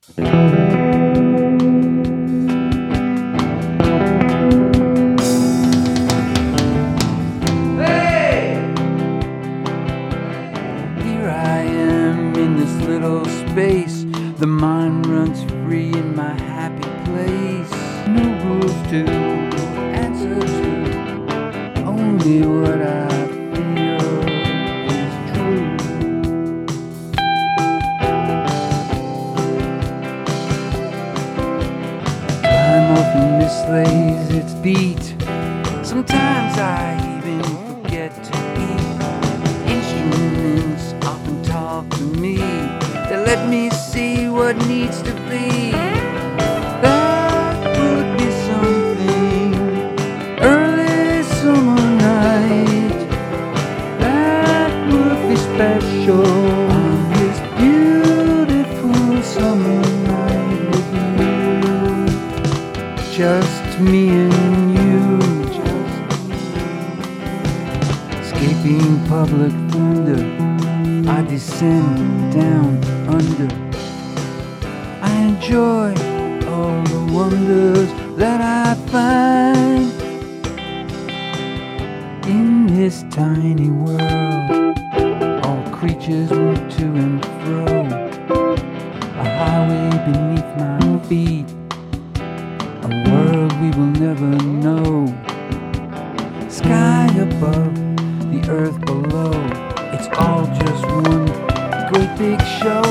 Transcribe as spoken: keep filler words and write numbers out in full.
Here I am in this little space. The mind runs free in my happy place. No rules to answer to, only what I feel is true. Time often mislays its beat. Sometimes I even forget to eat. Instruments often talk to me. They let me see what needs to be. That would be something. Early summer night. That would be special. On this beautiful summer night with you. Just me and you. Escaping public thunder, I descend down under. I enjoy all the wonders that I find in this tiny world. All creatures move to and fro, a highway beneath my feet, a world we will never know. Sky above, the earth below, it's all just one great big show.